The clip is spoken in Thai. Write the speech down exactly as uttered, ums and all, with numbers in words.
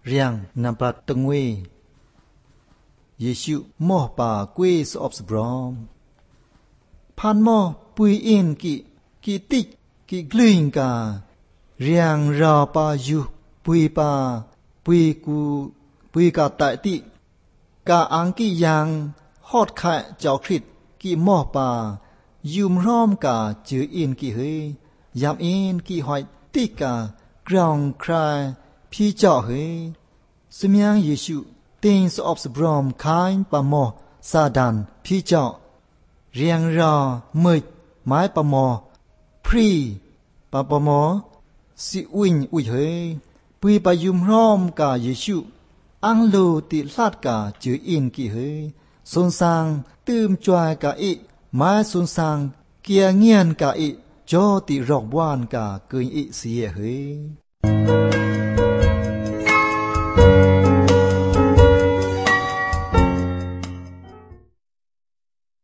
เรียงนำปัดตงเวเยซูมอป่ากวยสอบสบรอมพันมอปุยอินกิกิติกกิกลืงกาเรียงรอปายุปุยปาปุยกูปุยกาไตติกาอังกิยังฮอดไข่เจ้าคริสกิมอป่ายุมร้อมกาจืออินกิเฮยามอินกิหอยติกากรองครายพี่เจ้าเฮสมยังเยซูติงสอบสบรอมคายปะมอซาดันพี่เจ้าเรียงรอมืดไม้ปะมอพรีปะปะมอสิวิญอุยเฮปุยปะยุมร้อมกาเยซูอังโลติลาดกาจืออินกิเฮสนสางตื่มจวยกาอิไม้สนสางเกียเงียนกาอิจอติรอกว่านกาเกยอิเสียเฮ